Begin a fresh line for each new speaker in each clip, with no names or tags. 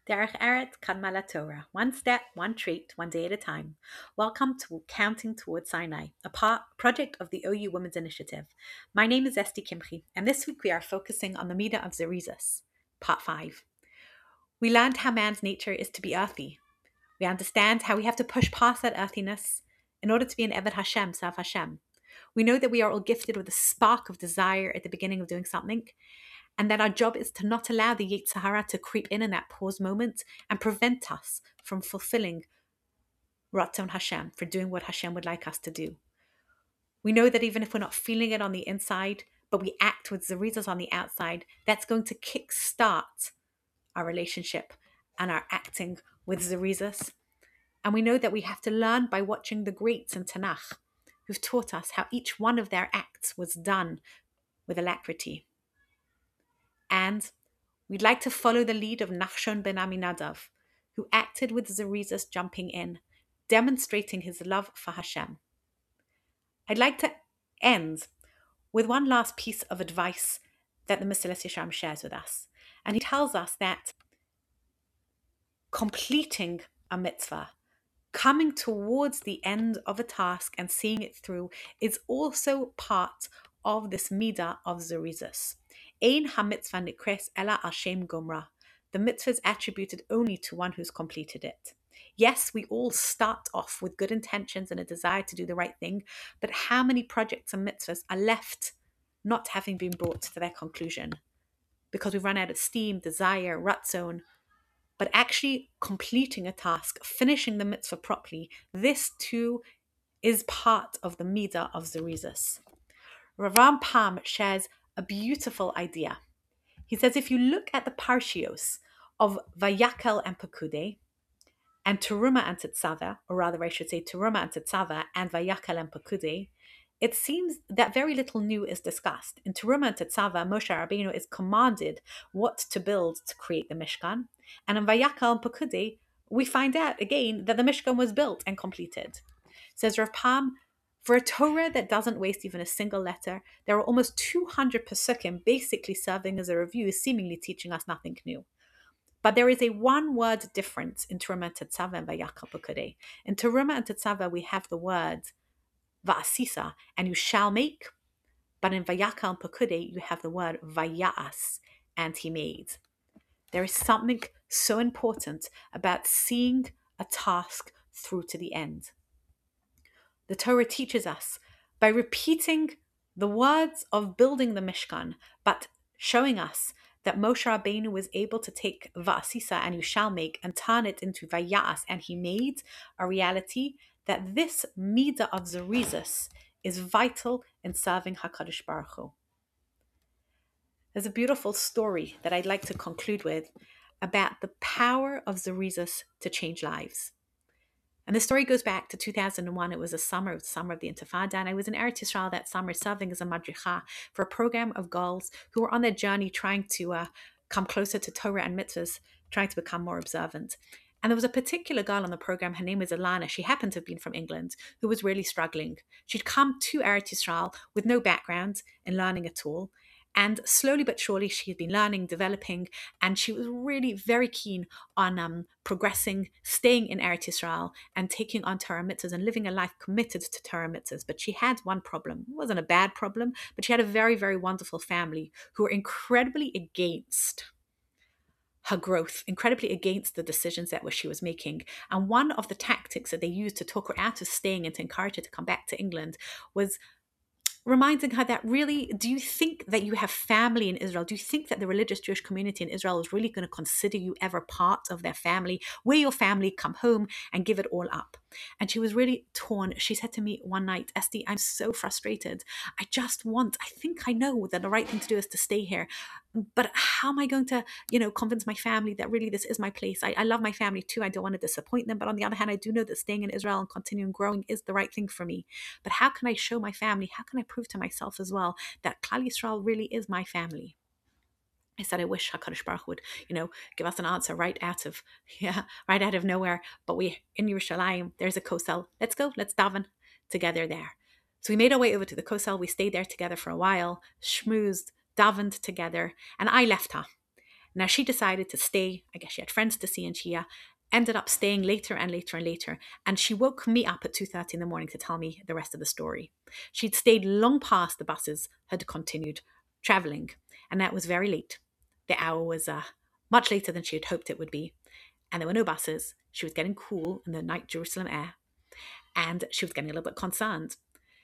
Derech Eret Kadmala Torah. One step, one treat, one day at a time. Welcome to Counting Towards Sinai, a project of the OU Women's Initiative. My name is Esti Kimchi, and this week we are focusing on the Midah of Zerizus, part 5. We learned how man's nature is to be earthy. We understand how we have to push past that earthiness in order to be an Eved Hashem, Sav Hashem. We know that we are all gifted with a spark of desire at the beginning of doing something, and that our job is to not allow the Yetzer Hara to creep in that pause moment and prevent us from fulfilling Ratzon Hashem, for doing what Hashem would like us to do. We know that even if we're not feeling it on the inside, but we act with Zerizos on the outside, that's going to kickstart our relationship and our acting with Zerizos. And we know that we have to learn by watching the greats in Tanakh, who've taught us how each one of their acts was done with alacrity. And we'd like to follow the lead of Nachshon ben Aminadav, who acted with Zerizos jumping in, demonstrating his love for Hashem. I'd like to end with one last piece of advice that the Mesilas Yesharim shares with us. And he tells us that completing a mitzvah, coming towards the end of a task and seeing it through, is also part of this midah of Zerizos. Ein ha-mitzvah nikres ela al shem gomra. The mitzvah is attributed only to one who's completed it. Yes, we all start off with good intentions and a desire to do the right thing, but how many projects and mitzvahs are left not having been brought to their conclusion? Because we've run out of steam, desire, ratzon. But actually completing a task, finishing the mitzvah properly, this too is part of the midah of Zerizos. Rav Pam shares a beautiful idea. He says if you look at the parshios of Vayakel and Pekude, and Teruma and Tetzaveh, or rather I should say Teruma and Tetzaveh and Vayakel and Pekude, it seems that very little new is discussed. In Teruma and Tetzaveh, Moshe Rabbeinu is commanded what to build to create the Mishkan. And in Vayakel and Pekude, we find out again that the Mishkan was built and completed. Says Rav Pam, for a Torah that doesn't waste even a single letter, there are almost 200 pesukim basically serving as a review, seemingly teaching us nothing new. But there is a one-word difference in Teruma and Tetzaveh and Vayakel Pekude. In Teruma and Tetzaveh, we have the word Va'asisa, and you shall make. But in Vayakel and Pekude, you have the word Vayas, and he made. There is something so important about seeing a task through to the end. The Torah teaches us by repeating the words of building the Mishkan, but showing us that Moshe Rabbeinu was able to take Va'asisa, and you shall make, and turn it into Vayas, and he made a reality, that this midah of Zerizos is vital in serving HaKadosh Baruch Hu. There's a beautiful story that I'd like to conclude with about the power of Zerizos to change lives. And the story goes back to 2001. It was the summer of the Intifada, and I was in Eretz Yisrael that summer serving as a madricha for a program of girls who were on their journey trying to come closer to Torah and mitzvahs, trying to become more observant. And there was a particular girl on the program, her name was Alana, she happened to have been from England, who was really struggling. She'd come to Eretz Yisrael with no background in learning at all. And slowly but surely, she had been learning, developing, and she was really very keen on progressing, staying in Eretz Yisrael, and taking on Torah mitzvahs and living a life committed to Torah mitzvahs. But she had one problem. It wasn't a bad problem, but she had a very, very wonderful family who were incredibly against her growth, incredibly against the decisions that she was making. And one of the tactics that they used to talk her out of staying and to encourage her to come back to England was reminding her that really, do you think that you have family in Israel? Do you think that the religious Jewish community in Israel is really going to consider you ever part of their family? Will your family come home and give it all up? And she was really torn. She said to me one night, Esti, I'm so frustrated. I think I know that the right thing to do is to stay here. But how am I going to, convince my family that really this is my place? I love my family too. I don't want to disappoint them. But on the other hand, I do know that staying in Israel and continuing growing is the right thing for me. But how can I show my family? How can I prove to myself as well that Klal Yisrael really is my family? I said, I wish HaKadosh Baruch would, give us an answer right out of nowhere. But we, in Yerushalayim, there's a kosel. Let's go, let's daven together there. So we made our way over to the kosel. We stayed there together for a while, schmoozed, davened together, and I left her. Now she decided to stay. I guess she had friends to see, and she ended up staying later and later and later. And she woke me up at 2:30 in the morning to tell me the rest of the story. She'd stayed long past the buses had continued traveling, and that was very late. The hour was much later than she had hoped it would be, and there were no buses. She was getting cool in the night Jerusalem air, and she was getting a little bit concerned.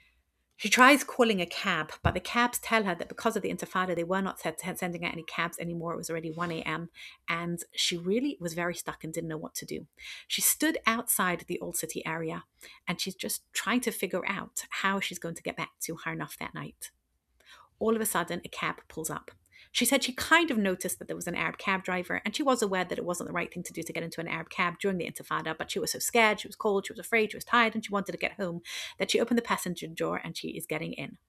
She tries calling a cab, but the cabs tell her that because of the Intifada, they were not sending out any cabs anymore. It was already 1 a.m. And she really was very stuck and didn't know what to do. She stood outside the Old City area and she's just trying to figure out how she's going to get back to Har Nof that night. All of a sudden, a cab pulls up. She said she kind of noticed that there was an Arab cab driver, and she was aware that it wasn't the right thing to do to get into an Arab cab during the Intifada, but she was so scared, she was cold, she was afraid, she was tired, and she wanted to get home that she opened the passenger door and she is getting in.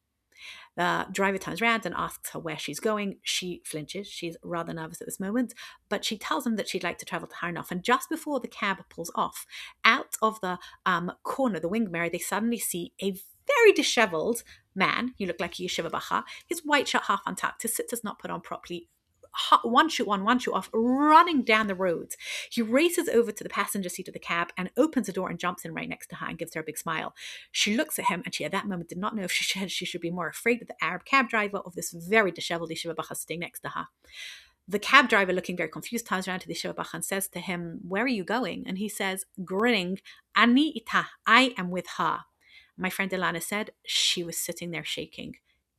The driver turns around and asks her where she's going. She flinches. She's rather nervous at this moment, but she tells him that she'd like to travel to Har Nof. And just before the cab pulls off, out of the corner, the wing mirror, they suddenly see a very disheveled man. He looked like a yeshiva bacha. His white shirt half untucked, his sitters not put on properly, one shoe on, one shoe off, running down the road. He races over to the passenger seat of the cab and opens the door and jumps in right next to her and gives her a big smile. She looks at him and she at that moment did not know if she should be more afraid of the Arab cab driver or of this very disheveled yeshiva bacha sitting next to her. The cab driver, looking very confused, turns around to the yeshiva bacha and says to him, "Where are you going?" And he says, grinning, "Ani ita, I am with her." My friend Ilana said she was sitting there shaking.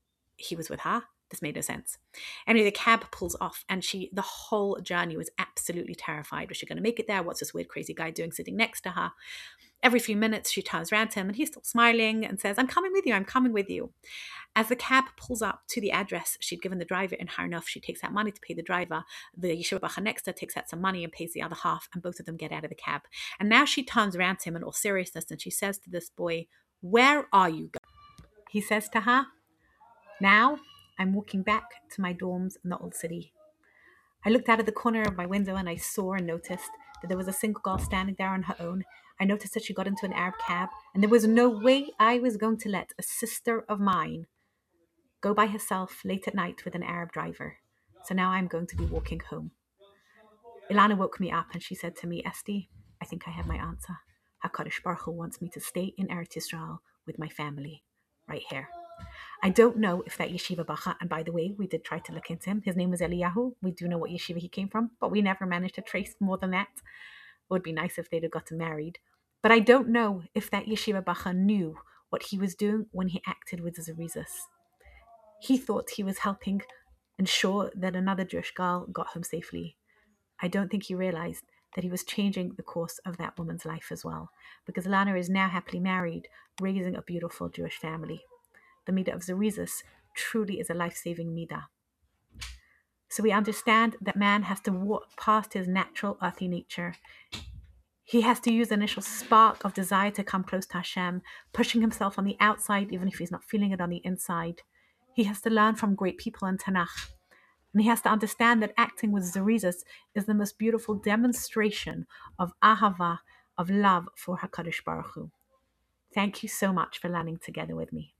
He was with her? This made no sense. Anyway, the cab pulls off and the whole journey was absolutely terrified. Was she going to make it there? What's this weird, crazy guy doing sitting next to her? Every few minutes, she turns around to him and he's still smiling and says, "I'm coming with you, I'm coming with you." As the cab pulls up to the address she'd given the driver in Har Nof, she takes out money to pay the driver. The yeshiva bacha next to her takes out some money and pays the other half, and both of them get out of the cab. And now she turns around to him in all seriousness and she says to this boy, "Where are you going?" He says to her, "Now I'm walking back to my dorms in the Old City." I looked out of the corner of my window and I saw and noticed that there was a single girl standing there on her own. I noticed that she got into an Arab cab, and there was no way I was going to let a sister of mine go by herself late at night with an Arab driver. So now I'm going to be walking home. Ilana woke me up and she said to me, "Esti, I think I have my answer. HaKadosh Baruch Hu wants me to stay in Eretz Yisrael with my family, right here." I don't know if that yeshiva bacha, and by the way, we did try to look into him. His name was Eliyahu. We do know what yeshiva he came from, but we never managed to trace more than that. It would be nice if they'd have gotten married. But I don't know if that yeshiva bacha knew what he was doing when he acted with Zarizus. He thought he was helping ensure that another Jewish girl got home safely. I don't think he realized that he was changing the course of that woman's life as well, because Lana is now happily married, raising a beautiful Jewish family. The midah of Zarizus truly is a life-saving midah. So we understand that man has to walk past his natural earthly nature. He has to use the initial spark of desire to come close to Hashem, pushing himself on the outside even if he's not feeling it on the inside. He has to learn from great people in Tanakh. And he has to understand that acting with Zarizus is the most beautiful demonstration of ahava, of love for HaKadosh Baruch Hu. Thank you so much for learning together with me.